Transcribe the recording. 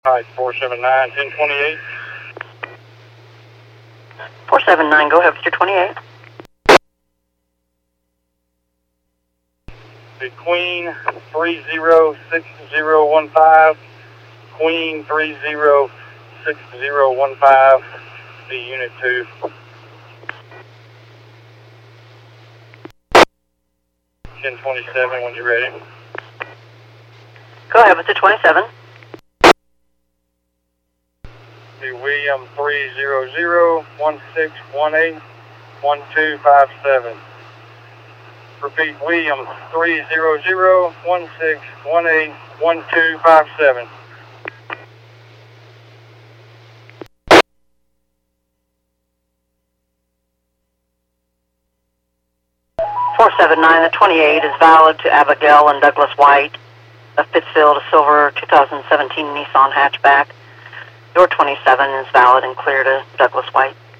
Alright, 479, 1028. 479, go ahead with your 28. The Queen 306015. Queen 306015. The Unit 2. 1027 when you're ready. Go ahead with the 27. The William 30016181257. Repeat, William 30016181257. .479, the 28 is valid to Abigail and Douglas White of Pittsfield, a silver 2017 Nissan hatchback. Your 27 is valid and clear to Douglas White.